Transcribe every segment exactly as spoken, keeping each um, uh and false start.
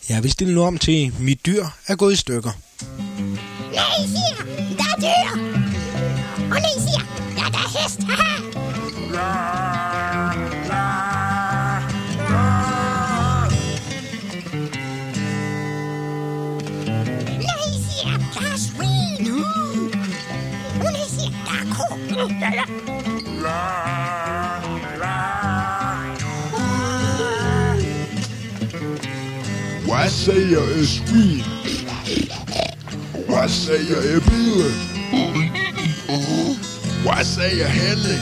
Jeg vil stille nu om til, mit dyr er gået i stykker. Nej, siger, der er dyr. Og nej, siger, ja, der er hest. Nej, siger, der er svin. Og nej, siger, der er ko. Hvad siger et svin? Hvad siger et bide? Hvad siger Henning?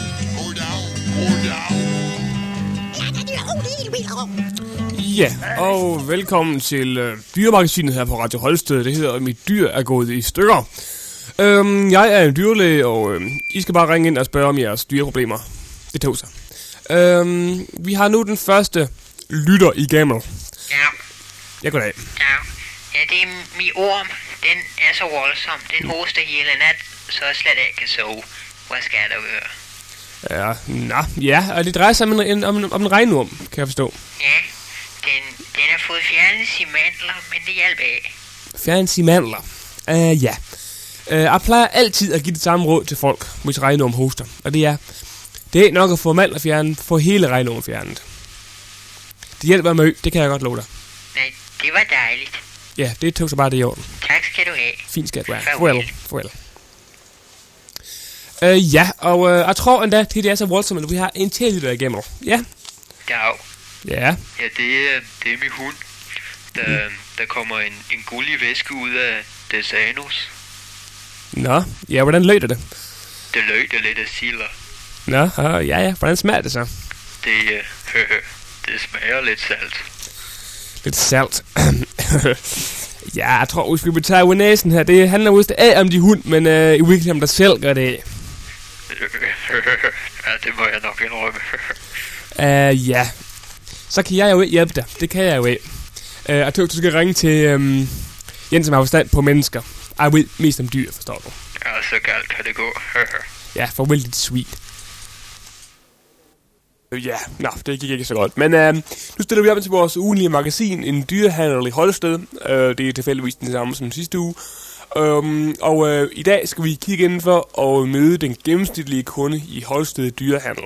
Ja, og velkommen til øh, Dyremagasinet her på Radio Holsted. Det hedder Mit dyr er gået i stykker. Øhm, jeg er en dyrlæge, og øh, I skal bare ringe ind og spørge om jeres dyreproblemer. Det tog sig. Øhm, vi har nu den første lytter i gammel. Ja. Ja, goddag. Ja. Ja, det er min orm. Den er så voldsom. Den hoster hele nat, så jeg slet ikke kan sove. Hvad skal jeg da gøre? Ja, nå, ja, og det drejer sig om en, om, om en regnorm, kan jeg forstå. Ja, den, den har fået fjernet sine mandler, men det hjælper ikke. Fjernet sine mandler? Uh, ja. Uh, jeg plejer altid at give det samme råd til folk, hvis regnorm hoster. Og det er, det er nok at få mandler fjernet, få hele regnormen fjernet. Det hjælper med, det kan jeg godt love dig. Nej, det var dejligt. Ja, det tog så bare det i orden. Tak skal du have. Fint skal det være. Farvel. Farvel. Farvel. Uh, ja, og uh, jeg tror endda, at det er så voldsomt, at vi har en til lytter igennem. Ja. Dag. Ja. Ja, det er, det er min hund. Der, mm. der kommer en, en gullig væske ud af dets anus. Nå, ja, hvordan lød det? Det lød det lidt af silder. Nå, uh, ja, ja, hvordan smager det så? Det, øh, det smager lidt salt. Lidt salt. Ja, jeg tror, hvis vi vil tage ud næsen her, det handler vist af om de hund, men øh, i virkeligheden om der selv gør det af. Ja, det må jeg nok indrømme. Uh, ja, så kan jeg jo ikke hjælpe dig. Det kan jeg jo ikke. Uh, jeg tror, du skal ringe til um, Jens, som har forstand på mennesker. Jeg ved mest om dyr, forstår du. Ja, så galt kan det gå. Ja, farvel dit sweet. Ja, nå, det gik ikke så godt. Men øh, nu stiller vi op til vores ugenlige magasin, en dyrehandel i Holsted. Øh, det er tilfældigvis den samme som sidste uge. Um, og øh, i dag skal vi kigge indenfor og møde den gennemsnitlige kunde i Holsted dyrehandel.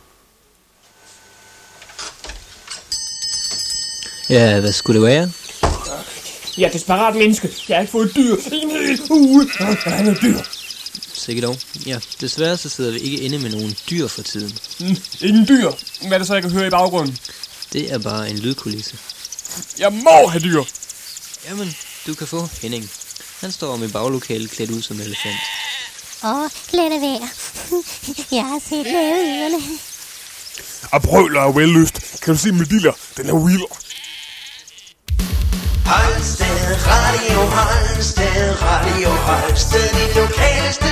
Ja, hvad skulle det være? Jeg er desperat menneske. Jeg har ikke fået dyr en hel uge. Han er dyr. Sikke dog. Ja, desværre så sidder vi ikke inde med nogen dyr for tiden. Mm, ingen dyr. Hvad er det så, jeg kan høre i baggrunden? Det er bare en lydkulisse. Jeg må have dyr. Jamen, du kan få Henning. Han står om i baglokalet klædt ud som en elefant. Åh, lad det være. Jeg har set lægeyderne. Og brøler er vellyst. Kan du se mit diller? Den er vild. Holsted Radio, Holsted Radio, Holsted, dit lokaleste